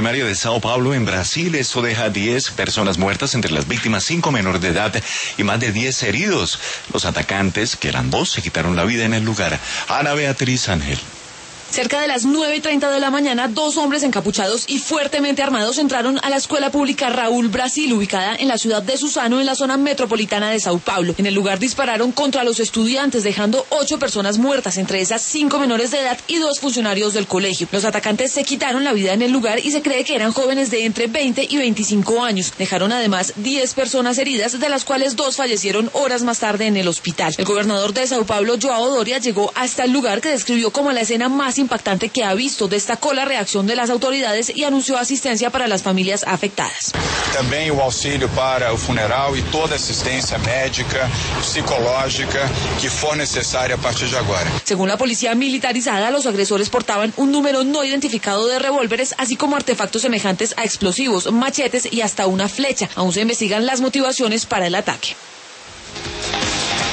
primaria de Sao Paulo, en Brasil. Esto deja 10 personas muertas, entre las víctimas 5 menores de edad y más de 10 heridos. Los atacantes, que eran 2, se quitaron la vida en el lugar. Ana Beatriz Ángel. Cerca de las 9:30 de la mañana, 2 hombres encapuchados y fuertemente armados entraron a la escuela pública Raúl Brasil, ubicada en la ciudad de Suzano, en la zona metropolitana de Sao Paulo. En el lugar dispararon contra los estudiantes, dejando 8 personas muertas, entre esas 5 menores de edad y 2 funcionarios del colegio. Los atacantes se quitaron la vida en el lugar y se cree que eran jóvenes de entre 20 y 25 años. Dejaron además 10 personas heridas, de las cuales 2 fallecieron horas más tarde en el hospital. El gobernador de Sao Paulo, João Doria, llegó hasta el lugar, que describió como la escena más impactante que ha visto. Destacó la reacción de las autoridades y anunció asistencia para las familias afectadas. También el auxilio para el funeral y toda asistencia médica, psicológica que for necesaria a partir de ahora. Según la policía militarizada, los agresores portaban un número no identificado de revólveres, así como artefactos semejantes a explosivos, machetes y hasta una flecha. Aún se investigan las motivaciones para el ataque.